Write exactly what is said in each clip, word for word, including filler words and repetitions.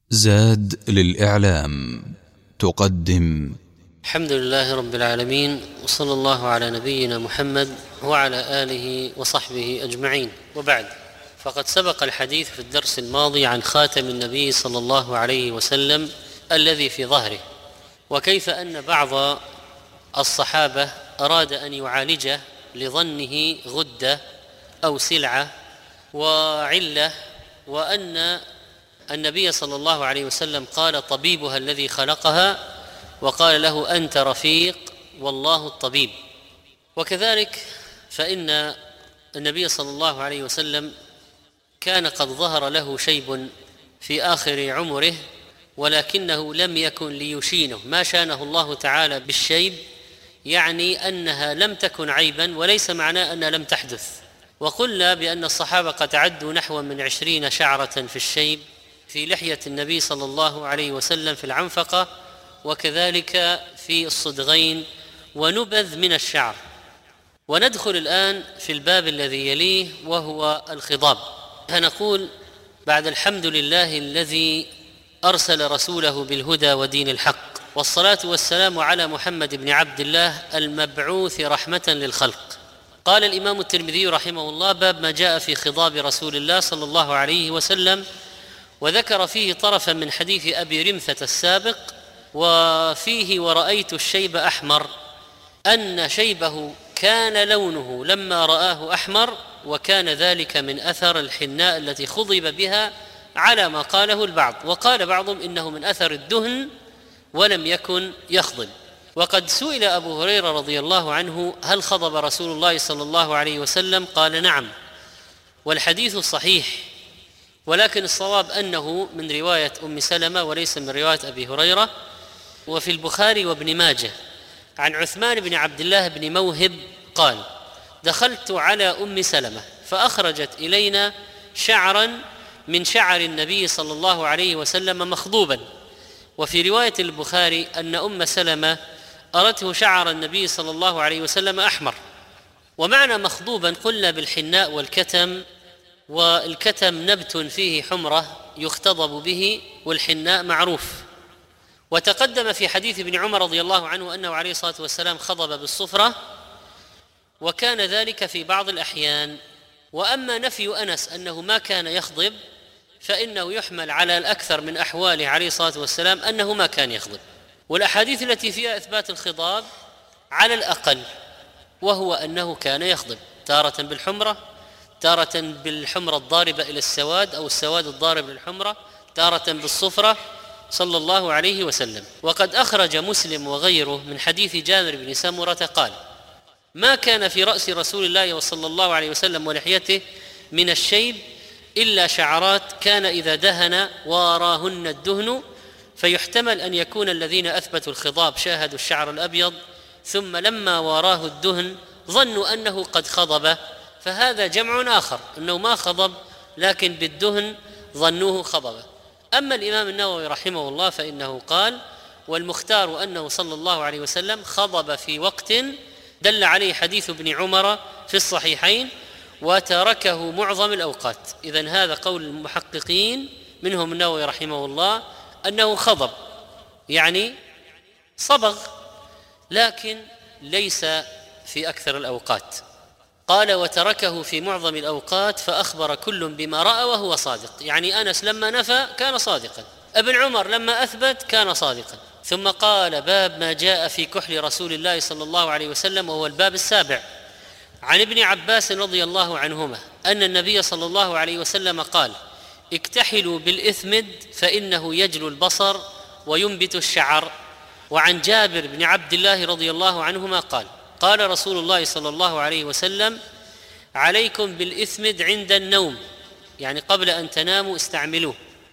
زاد للإعلام تقدم. الحمد لله رب العالمين، وصلى الله على نبينا محمد وعلى آله وصحبه أجمعين، وبعد، فقد سبق الحديث في الدرس الماضي عن خاتم النبي صلى الله عليه وسلم الذي في ظهره، وكيف أن بعض الصحابة أراد أن يعالجه لظنه غدة أو سلعة وعلة، وأن النبي صلى الله عليه وسلم قال: طبيبها الذي خلقها، وقال له: أنت رفيق والله الطبيب. وكذلك فإن النبي صلى الله عليه وسلم كان قد ظهر له شيب في آخر عمره، ولكنه لم يكن ليشينه، ما شانه الله تعالى بالشيب، يعني أنها لم تكن عيبا، وليس معناه أنها لم تحدث. وقلنا بأن الصحابة قد عدوا نحو من عشرين شعرة في الشيب في لحية النبي صلى الله عليه وسلم في العنفقة، وكذلك في الصدغين، ونبذ من الشعر. وندخل الآن في الباب الذي يليه، وهو الخضاب. فنقول بعد: الحمد لله الذي أرسل رسوله بالهدى ودين الحق، والصلاة والسلام على محمد بن عبد الله المبعوث رحمة للخلق. قال الإمام الترمذي رحمه الله: باب ما جاء في خضاب رسول الله صلى الله عليه وسلم، وذكر فيه طرفا من حديث أبي رمثة السابق، وفيه: ورأيت الشيب أحمر، أن شيبه كان لونه لما رآه أحمر، وكان ذلك من أثر الحناء التي خضب بها، على ما قاله البعض. وقال بعضهم إنه من أثر الدهن ولم يكن يخضب. وقد سئل أبو هريرة رضي الله عنه: هل خضب رسول الله صلى الله عليه وسلم؟ قال: نعم، والحديث صحيح، ولكن الصواب أنه من رواية أم سلمة وليس من رواية أبي هريرة. وفي البخاري وابن ماجه عن عثمان بن عبد الله بن موهب قال: دخلت على أم سلمة فأخرجت إلينا شعرا من شعر النبي صلى الله عليه وسلم مخضوبا. وفي رواية البخاري أن أم سلمة أرته شعر النبي صلى الله عليه وسلم أحمر. ومعنى مخضوبا قلنا بالحناء والكتم، والكتم نبت فيه حمرة يختضب به، والحناء معروف. وتقدم في حديث ابن عمر رضي الله عنه أنه عليه الصلاة والسلام خضب بالصفرة، وكان ذلك في بعض الأحيان. وأما نفي أنس أنه ما كان يخضب فإنه يحمل على الأكثر من أحواله عليه الصلاة والسلام أنه ما كان يخضب. والأحاديث التي فيها إثبات الخضاب على الأقل، وهو أنه كان يخضب تارة بالحمرة، تارة بالحمرة الضاربة إلى السواد أو السواد الضارب للحمرة، تارة بالصفرة صلى الله عليه وسلم. وقد أخرج مسلم وغيره من حديث جابر بن سمرة قال: ما كان في رأس رسول الله صلى الله عليه وسلم ولحيته من الشيب إلا شعرات كان إذا دهن واراهن الدهن، فيحتمل أن يكون الذين أثبتوا الخضاب شاهدوا الشعر الأبيض، ثم لما واراه الدهن ظنوا أنه قد خضب، فهذا جمع آخر، أنه ما خضب لكن بالدهن ظنوه خضب. أما الإمام النووي رحمه الله فإنه قال: والمختار أنه صلى الله عليه وسلم خضب في وقت دل عليه حديث ابن عمر في الصحيحين، وتركه معظم الأوقات. إذن هذا قول المحققين منهم النووي رحمه الله أنه خضب، يعني صبغ، لكن ليس في أكثر الأوقات. قال: وتركه في معظم الأوقات، فأخبر كل بما رأى وهو صادق. يعني أنس لما نفى كان صادقا، ابن عمر لما أثبت كان صادقا. ثم قال: باب ما جاء في كحل رسول الله صلى الله عليه وسلم، وهو الباب السابع. عن ابن عباس رضي الله عنهما أن النبي صلى الله عليه وسلم قال: اكتحلوا بالإثمد فإنه يجلو البصر وينبت الشعر. وعن جابر بن عبد الله رضي الله عنهما قال: قال رسول الله صلى الله عليه وسلم: عليكم بالإثمد عند النوم، يعني قبل أن تناموا استعملوه،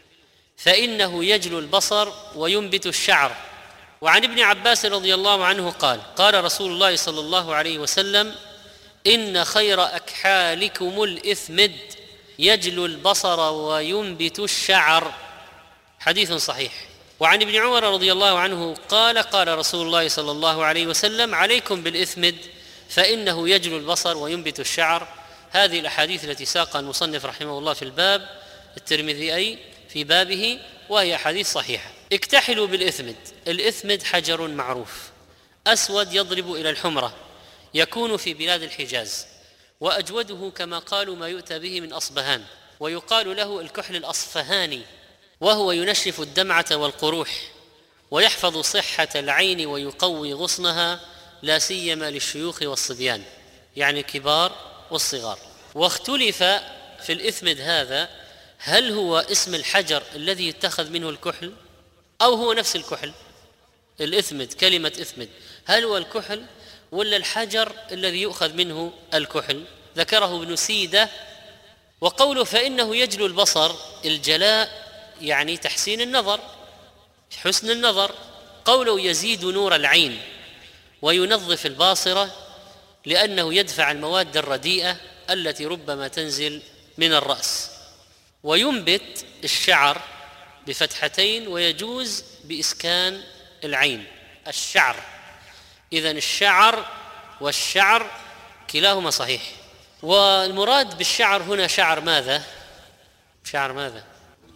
فإنه يجلو البصر وينبت الشعر. وعن ابن عباس رضي الله عنه قال: قال رسول الله صلى الله عليه وسلم: إن خير أكحالكم الإثمد يجلو البصر وينبت الشعر. حديث صحيح. وعن ابن عمر رضي الله عنه قال: قال رسول الله صلى الله عليه وسلم: عليكم بالإثمد فإنه يجلو البصر وينبت الشعر. هذه الأحاديث التي ساقها المصنف رحمه الله في الباب، الترمذي أي في بابه، وهي حديث صحيحة. اكتحلوا بالإثمد. الإثمد حجر معروف أسود يضرب إلى الحمرة، يكون في بلاد الحجاز، وأجوده كما قالوا ما يؤتى به من أصبهان، ويقال له الكحل الأصفهاني، وهو ينشف الدمعة والقروح ويحفظ صحة العين ويقوي غصنها، لا سيما للشيوخ والصبيان، يعني الكبار والصغار. واختلف في الإثمد هذا هل هو اسم الحجر الذي يتخذ منه الكحل أو هو نفس الكحل. الإثمد كلمة إثمد هل هو الكحل ولا الحجر الذي يؤخذ منه الكحل؟ ذكره ابن سيدة. وقوله فإنه يجلو البصر، الجلاء يعني تحسين النظر، حسن النظر. قوله يزيد نور العين وينظف الباصرة، لأنه يدفع المواد الرديئة التي ربما تنزل من الرأس. وينبت الشعر بفتحتين، ويجوز بإسكان العين الشعر. إذن الشعر والشعر كلاهما صحيح. والمراد بالشعر هنا شعر ماذا؟ شعر ماذا؟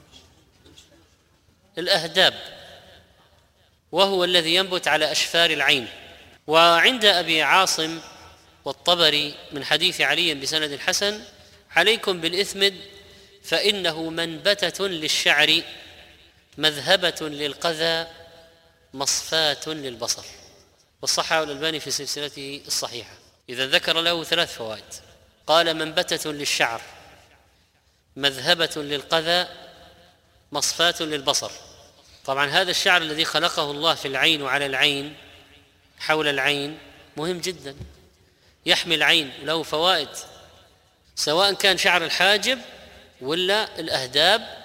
الأهداب، وهو الذي ينبت على أشفار العين. وعند أبي عاصم والطبري من حديث علي بسند حسن: عليكم بالإثمد فإنه منبتة للشعر، مذهبة للقذى، مصفاة للبصر. والصححه الألباني في سلسلته الصحيحة. إذا ذكر له ثلاث فوائد: قال منبتة للشعر، مذهبة للقذى، مصفاة للبصر. طبعا هذا الشعر الذي خلقه الله في العين وعلى العين حول العين مهم جدا، يحمي العين، له فوائد، سواء كان شعر الحاجب ولا الأهداب.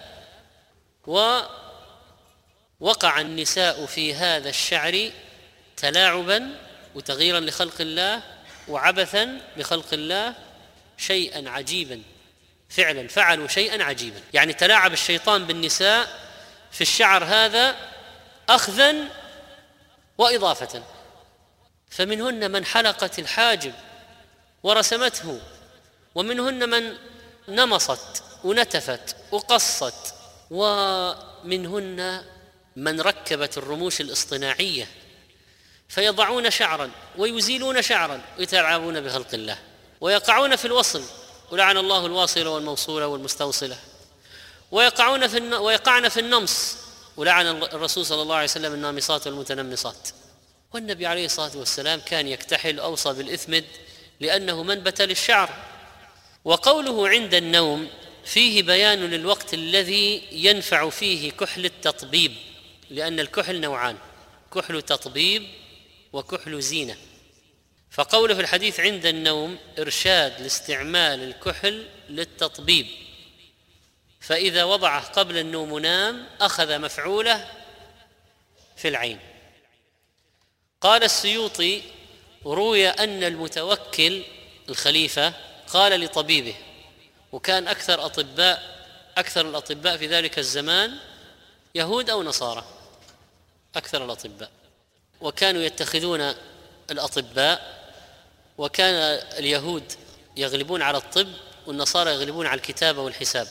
ووقع النساء في هذا الشعر تلاعبا وتغييرا لخلق الله وعبثا بخلق الله، شيئا عجيبا، فعلا فعلوا شيئا عجيبا. يعني تلاعب الشيطان بالنساء في الشعر هذا أخذا وإضافة. فمنهن من حلقت الحاجب ورسمته، ومنهن من نمصت ونتفت وقصت، ومنهن من ركبت الرموش الاصطناعية، فيضعون شعرا ويزيلون شعرا ويتلاعبون بخلق الله، ويقعون في الوصل، ولعن الله الواصل والموصول والمستوصلة، ويقعون في الن... ويقعن في النمص، ولعن الرسول صلى الله عليه وسلم النامصات والمتنمصات. والنبي عليه الصلاة والسلام كان يكتحل، أوصى بالإثمد لأنه منبت للشعر. وقوله عند النوم فيه بيان للوقت الذي ينفع فيه كحل التطبيب، لأن الكحل نوعان: كحل تطبيب وكحل زينة. فقوله في الحديث عند النوم إرشاد لاستعمال الكحل للتطبيب، فإذا وضعه قبل النوم نام أخذ مفعوله في العين. قال السيوطي: روي أن المتوكل الخليفة قال لطبيبه، وكان أكثر أطباء أكثر الأطباء في ذلك الزمان يهود أو نصارى، أكثر الأطباء، وكانوا يتخذون الأطباء، وكان اليهود يغلبون على الطب والنصارى يغلبون على الكتابة والحساب.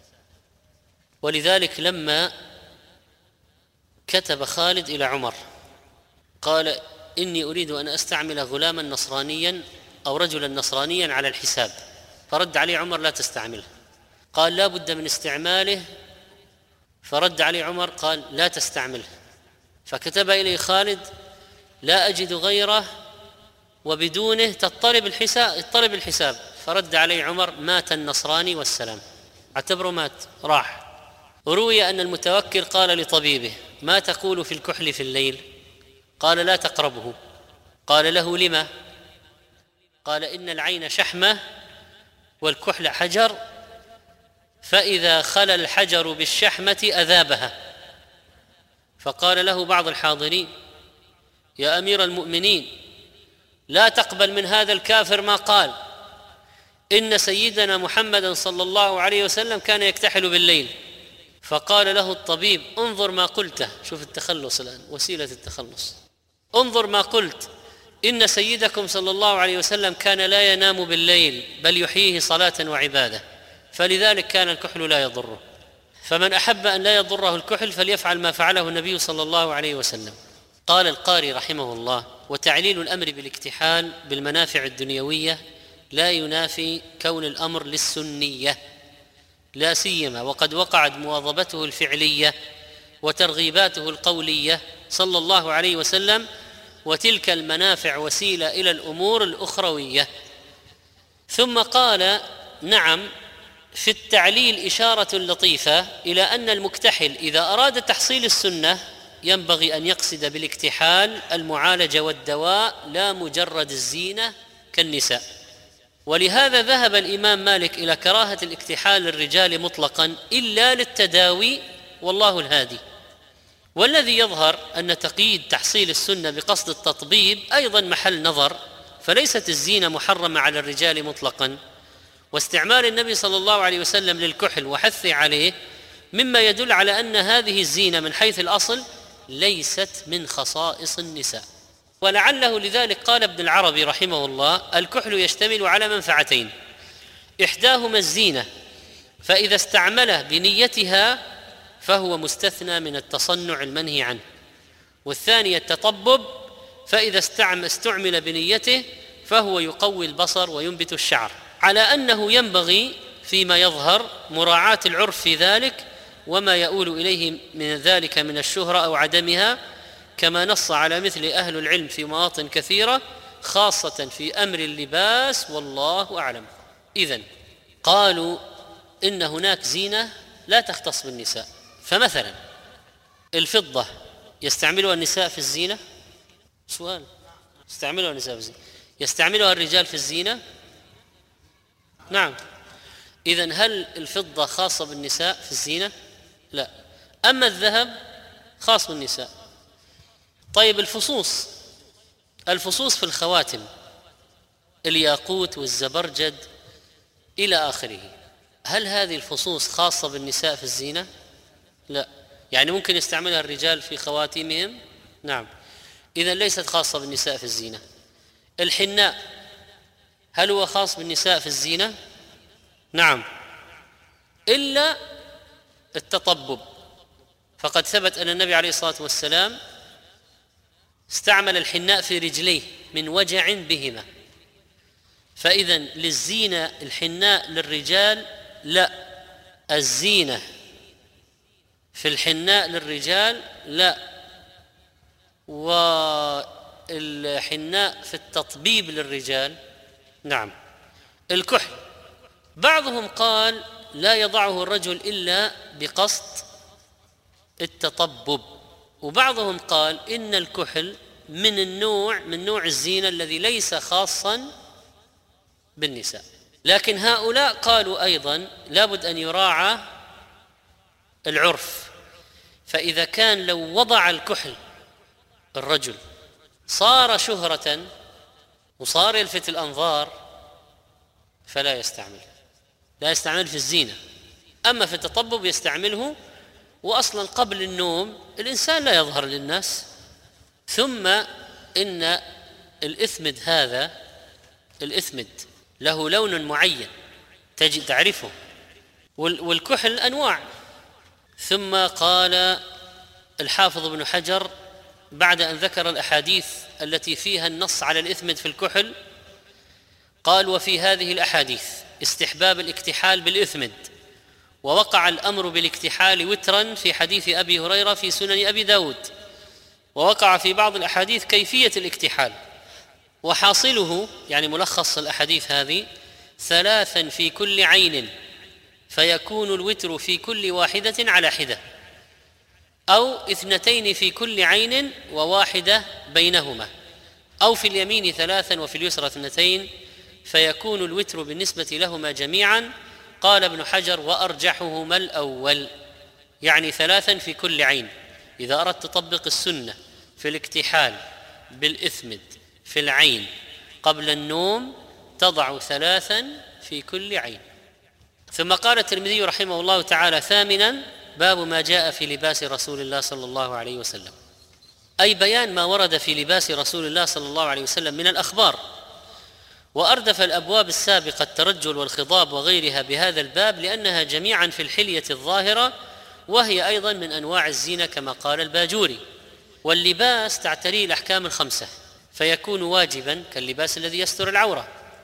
ولذلك لما كتب خالد إلى عمر قال: إني أريد أن أستعمل غلاما نصرانيا أو رجلا نصرانيا على الحساب، فرد عليه عمر: لا تستعمله. قال: لا بد من استعماله، فرد عليه عمر قال: لا تستعمله. فكتب إليه خالد: لا أجد غيره وبدونه تضطرب الحساب اضطرب الحساب. فرد عليه عمر: مات النصراني والسلام، اعتبره مات، راح. روي أن المتوكل قال لطبيبه: ما تقول في الكحل في الليل؟ قال: لا تقربه. قال له: لما؟ قال: إن العين شحمة والكحل حجر، فإذا خلا الحجر بالشحمة أذابها. فقال له بعض الحاضرين: يا أمير المؤمنين، لا تقبل من هذا الكافر ما قال، إن سيدنا محمدا صلى الله عليه وسلم كان يكتحل بالليل. فقال له الطبيب: انظر ما قلته. شوف التخلص الآن، وسيلة التخلص. انظر ما قلت، إن سيدكم صلى الله عليه وسلم كان لا ينام بالليل، بل يحييه صلاة وعبادة، فلذلك كان الكحل لا يضره. فمن أحب أن لا يضره الكحل فليفعل ما فعله النبي صلى الله عليه وسلم. قال القاري رحمه الله: وتعليل الأمر بالاكتحال بالمنافع الدنيوية لا ينافي كون الأمر للسنية، لا سيما وقد وقعت مواظبته الفعلية وترغيباته القولية صلى الله عليه وسلم، وتلك المنافع وسيلة إلى الأمور الأخروية. ثم قال: نعم، في التعليل إشارة لطيفة إلى أن المكتحل إذا أراد تحصيل السنة ينبغي أن يقصد بالاكتحال المعالجة والدواء لا مجرد الزينة كالنساء. ولهذا ذهب الإمام مالك إلى كراهة الاكتحال للرجال مطلقا إلا للتداوي، والله الهادي. والذي يظهر أن تقييد تحصيل السنة بقصد التطبيب أيضا محل نظر، فليست الزينة محرمة على الرجال مطلقا، واستعمال النبي صلى الله عليه وسلم للكحل وحثه عليه مما يدل على أن هذه الزينة من حيث الأصل ليست من خصائص النساء. ولعله لذلك قال ابن العربي رحمه الله: الكحل يشتمل على منفعتين، إحداهما الزينة، فإذا استعمله بنيتها فهو مستثنى من التصنع المنهي عنه، والثاني التطبب، فإذا استعمل بنيته فهو يقوي البصر وينبت الشعر، على أنه ينبغي فيما يظهر مراعاة العرف في ذلك وما يؤول إليه من ذلك من الشهرة أو عدمها، كما نص على مثل أهل العلم في مواطن كثيرة، خاصة في أمر اللباس، والله أعلم. إذن قالوا إن هناك زينة لا تختص بالنساء، فمثلا الفضة يستعملها النساء في الزينة؟ سؤال. يستعملها النساء في الزينة؟ يستعملها الرجال في الزينة؟ نعم. إذن هل الفضة خاصة بالنساء في الزينة؟ لا. أما الذهب خاص بالنساء. طيب الفصوص، الفصوص في الخواتم، الياقوت والزبرجد إلى آخره، هل هذه الفصوص خاصة بالنساء في الزينة؟ لا. يعني ممكن يستعملها الرجال في خواتيمهم؟ نعم. إذن ليست خاصة بالنساء في الزينة. الحناء هل هو خاص بالنساء في الزينة؟ نعم، إلا التطبب، فقد ثبت أن النبي عليه الصلاة والسلام استعمل الحناء في رجليه من وجع بهما، فإذا للزينة الحناء للرجال لا، الزينة في الحناء للرجال لا، والحناء في التطبيب للرجال نعم. الكحل بعضهم قال لا يضعه الرجل إلا بقصد التطبب، وبعضهم قال إن الكحل من النوع من نوع الزينة الذي ليس خاصا بالنساء. لكن هؤلاء قالوا أيضا لابد أن يراعى العرف، فإذا كان لو وضع الكحل الرجل صار شهرة وصار يلفت الأنظار فلا يستعمل، لا يستعمل في الزينة. أما في التطبب يستعمله، وأصلا قبل النوم الإنسان لا يظهر للناس. ثم إن الإثمد هذا، الإثمد له لون معين تجد تعرفه، والكحل أنواع. ثم قال الحافظ ابن حجر بعد أن ذكر الأحاديث التي فيها النص على الإثمد في الكحل، قال: وفي هذه الأحاديث استحباب الاكتحال بالإثمد، ووقع الأمر بالاكتحال وترا في حديث أبي هريرة في سنن أبي داود، ووقع في بعض الأحاديث كيفية الاكتحال، وحاصله يعني ملخص الأحاديث هذه ثلاثا في كل عين، فيكون الوتر في كل واحدة على حدة، أو اثنتين في كل عين وواحدة بينهما، أو في اليمين ثلاثا وفي اليسرى اثنتين، فيكون الوتر بالنسبة لهما جميعا. قال ابن حجر: وأرجحهما الأول، يعني ثلاثا في كل عين. إذا أردت تطبق السنة في الاكتحال بالإثمد في العين قبل النوم تضع ثلاثا في كل عين. ثم قال الترمذي رحمه الله تعالى: ثامنا باب ما جاء في لباس رسول الله صلى الله عليه وسلم، أي بيان ما ورد في لباس رسول الله صلى الله عليه وسلم من الأخبار. وأردف الأبواب السابقة الترجل والخضاب وغيرها بهذا الباب، لأنها جميعا في الحلية الظاهرة وهي أيضا من أنواع الزينة كما قال الباجوري. واللباس تعتريه الأحكام الخمسة، فيكون واجبا كاللباس الذي يستر العورة،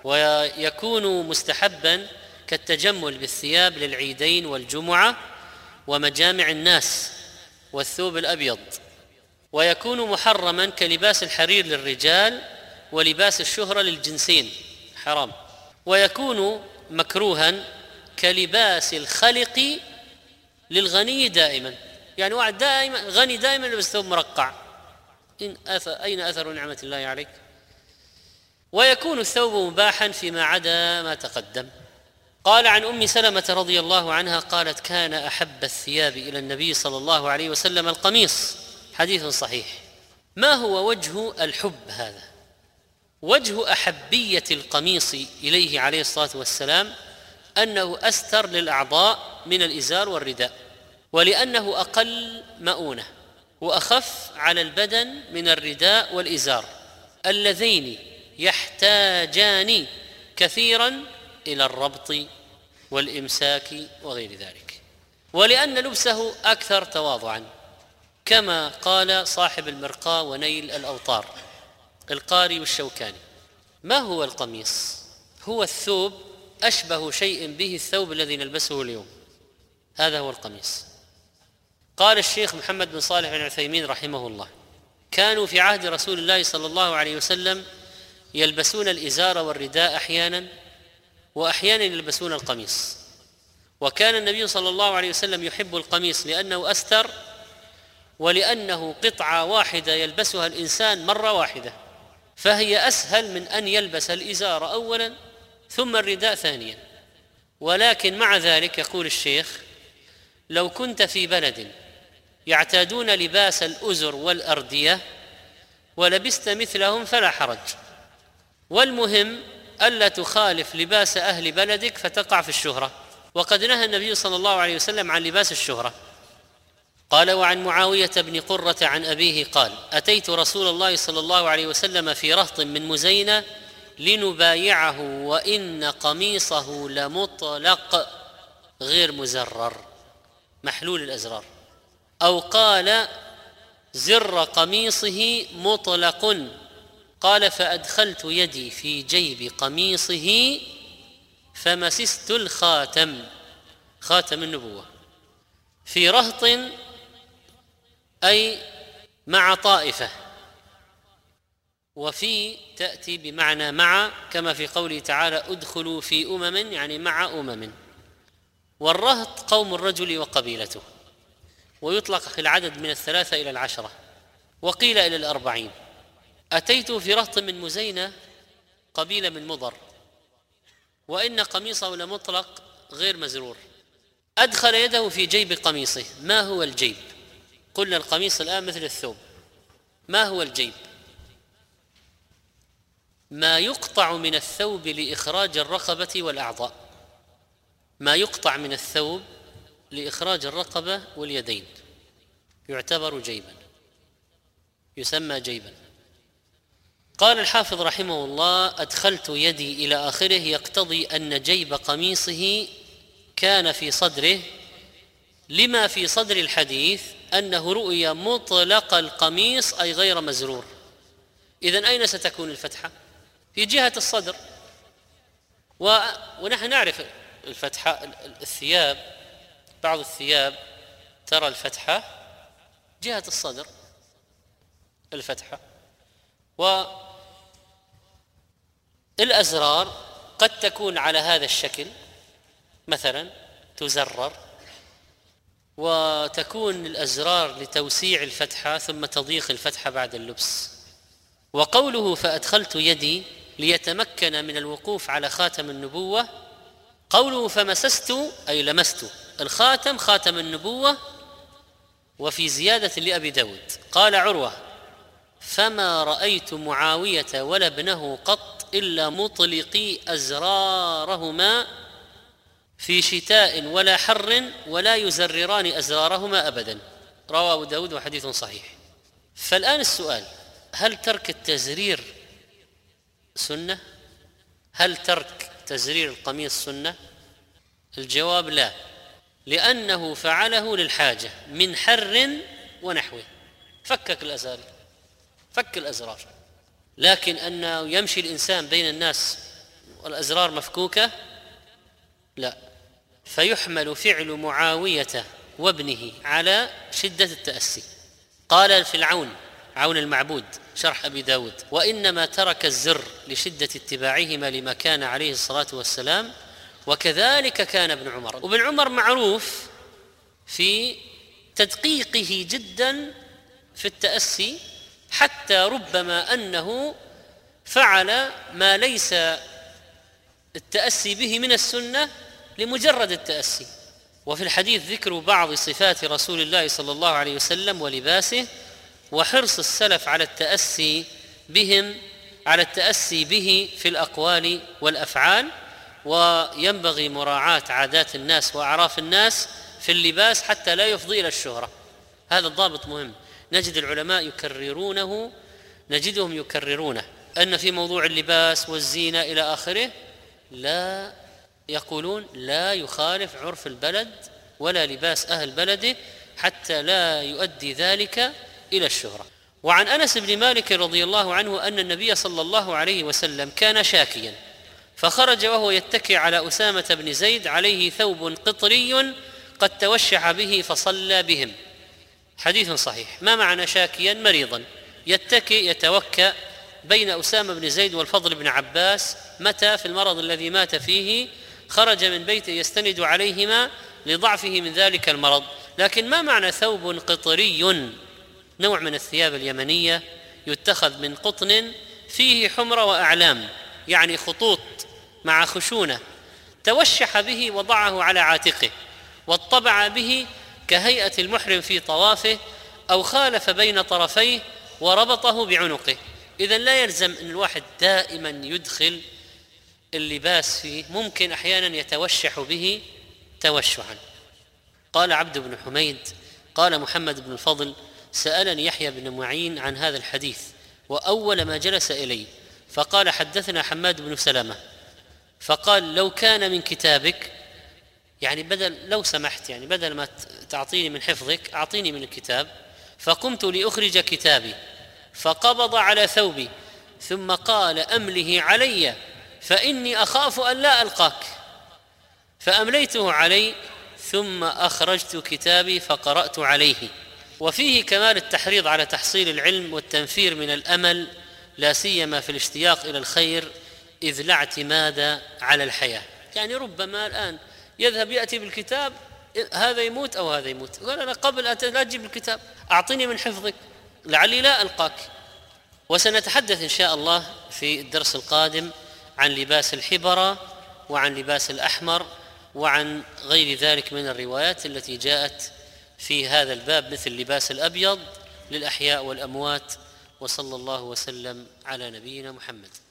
ويكون مستحبا كالتجمل بالثياب للعيدين والجمعة ومجامع الناس والثوب الأبيض، ويكون محرما كلباس الحرير للرجال ولباس الشهرة للجنسين حرام، ويكون مكروها كلباس الخلق للغني دائما، يعني واحد دائما غني دائما لبس ثوب مرقع، إن أثر أين أثر نعمة الله عليك؟ ويكون الثوب مباحا فيما عدا ما تقدم. قال عن أم سلمة رضي الله عنها قالت: كان أحب الثياب إلى النبي صلى الله عليه وسلم القميص. حديث صحيح. ما هو وجه الحب هذا؟ وجه أحبية القميص إليه عليه الصلاة والسلام أنه أستر للأعضاء من الإزار والرداء، ولأنه أقل مؤونة وأخف على البدن من الرداء والإزار اللذين يحتاجان كثيرا إلى الربط والإمساك وغير ذلك، ولأن لبسه أكثر تواضعا، كما قال صاحب المرقاة ونيل الأوطار القاري والشوكاني. ما هو القميص؟ هو الثوب أشبه شيء به الثوب الذي نلبسه اليوم، هذا هو القميص. قال الشيخ محمد بن صالح بن عثيمين رحمه الله: كانوا في عهد رسول الله صلى الله عليه وسلم يلبسون الإزار والرداء أحيانا، وأحيانا يلبسون القميص، وكان النبي صلى الله عليه وسلم يحب القميص لأنه أستر، ولأنه قطعة واحدة يلبسها الإنسان مرة واحدة، فهي أسهل من أن يلبس الإزار أولا ثم الرداء ثانيا. ولكن مع ذلك يقول الشيخ: لو كنت في بلد يعتادون لباس الأزر والأردية ولبست مثلهم فلا حرج، والمهم ألا تخالف لباس أهل بلدك فتقع في الشهرة، وقد نهى النبي صلى الله عليه وسلم عن لباس الشهرة. قال: وعن معاوية بن قرة عن أبيه قال: أتيت رسول الله صلى الله عليه وسلم في رهط من مزينة لنبايعه وإن قميصه لمطلق غير مزرر محلول الأزرار، أو قال زر قميصه مطلق. قال: فأدخلت يدي في جيب قميصه فمسست الخاتم، خاتم النبوة، في رهط أي مع طائفة، وفي تأتي بمعنى مع، كما في قوله تعالى: ادخلوا في أمم، يعني مع أمم. والرهط قوم الرجل وقبيلته، ويطلق في العدد من الثلاثة إلى العشرة، وقيل إلى الأربعين. أتيت في رهط من مزينة قبيلة من مضر، وإن قميصه لمطلق غير مزرور. أدخل يده في جيب قميصه. ما هو الجيب؟ قلنا القميص الآن مثل الثوب. ما هو الجيب؟ ما يقطع من الثوب لإخراج الرقبة والأعضاء، ما يقطع من الثوب لإخراج الرقبة واليدين يعتبر جيبا، يسمى جيبا. قال الحافظ رحمه الله: أدخلت يدي إلى آخره، يقتضي أن جيب قميصه كان في صدره، لما في صدر الحديث أنه رؤي مطلق القميص أي غير مزرور. إذن أين ستكون الفتحة؟ في جهة الصدر، و... ونحن نعرف الفتحة. الثياب، بعض الثياب ترى الفتحة جهة الصدر، الفتحة. والأزرار قد تكون على هذا الشكل، مثلا تزرر، وتكون الأزرار لتوسيع الفتحة ثم تضيق الفتحة بعد اللبس. وقوله فأدخلت يدي ليتمكن من الوقوف على خاتم النبوة، قوله فمسست أي لمست الخاتم، خاتم النبوة. وفي زيادة لأبي داود قال عروة: فما رأيت معاوية ولا ابنه قط إلا مطلقي أزرارهما في شتاء ولا حر ولا يزرران أزرارهما أبدا. رواه أبو داود وحديث صحيح. فالآن السؤال: هل ترك التزرير سنة؟ هل ترك تزرير القميص سنة؟ الجواب لا، لأنه فعله للحاجة من حر ونحوه، فكك الأزاري، فك الأزرار. لكن أنه يمشي الإنسان بين الناس والأزرار مفكوكة لا. فيحمل فعل معاوية وابنه على شدة التأسي. قال في العون، عون المعبود شرح أبي داود: وإنما ترك الزر لشدة اتباعهما لما كان عليه الصلاة والسلام، وكذلك كان ابن عمر. وابن عمر معروف في تدقيقه جدا في التأسي، حتى ربما أنه فعل ما ليس التأسي به من السنة لمجرد التأسي. وفي الحديث ذكر بعض صفات رسول الله صلى الله عليه وسلم ولباسه، وحرص السلف على التأسي بهم على التأسي به في الأقوال والأفعال. وينبغي مراعاة عادات الناس وأعراف الناس في اللباس حتى لا يفضي إلى الشهرة. هذا الضابط مهم، نجد العلماء يكررونه، نجدهم يكررونه أن في موضوع اللباس والزينة إلى آخره لا يقولون لا يخالف عرف البلد ولا لباس أهل بلده حتى لا يؤدي ذلك إلى الشهرة. وعن أنس بن مالك رضي الله عنه أن النبي صلى الله عليه وسلم كان شاكيا، فخرج وهو يتكي على أسامة بن زيد عليه ثوب قطري قد توشح به فصلى بهم. حديث صحيح. ما معنى شاكيا؟ مريضا يتكي يتوكأ بين أسامة بن زيد والفضل بن عباس، متى؟ في المرض الذي مات فيه، خرج من بيته يستند عليهما لضعفه من ذلك المرض. لكن ما معنى ثوب قطري؟ نوع من الثياب اليمنية يتخذ من قطن فيه حمرة وأعلام، يعني خطوط مع خشونة، توشح به وضعه على عاتقه واطبع به كهيئة المحرم في طوافه، أو خالف بين طرفيه وربطه بعنقه. إذن لا يلزم أن الواحد دائما يدخل اللباس فيه، ممكن أحيانا يتوشح به توشحا. قال عبد بن حميد: قال محمد بن الفضل: سألني يحيى بن معين عن هذا الحديث، وأول ما جلس إلي فقال: حدثنا حماد بن سلمة، فقال: لو كان من كتابك، يعني بدل لو سمحت، يعني بدل ما تعطيني من حفظك أعطيني من الكتاب. فقمت لأخرج كتابي، فقبض على ثوبي ثم قال: أمله علي فإني أخاف أن لا ألقاك. فأمليته علي ثم أخرجت كتابي فقرأت عليه. وفيه كمال التحريض على تحصيل العلم والتنفير من الأمل، لا سيما في الاشتياق إلى الخير، إذ لا اعتماد على الحياة. يعني ربما الآن يذهب يأتي بالكتاب، هذا يموت أو هذا يموت، قال: أنا قبل أن لا تجيب الكتاب أعطيني من حفظك لعلي لا ألقاك. وسنتحدث إن شاء الله في الدرس القادم عن لباس الحبرة وعن لباس الأحمر وعن غير ذلك من الروايات التي جاءت في هذا الباب، مثل لباس الأبيض للأحياء والأموات. وصلى الله وسلم على نبينا محمد.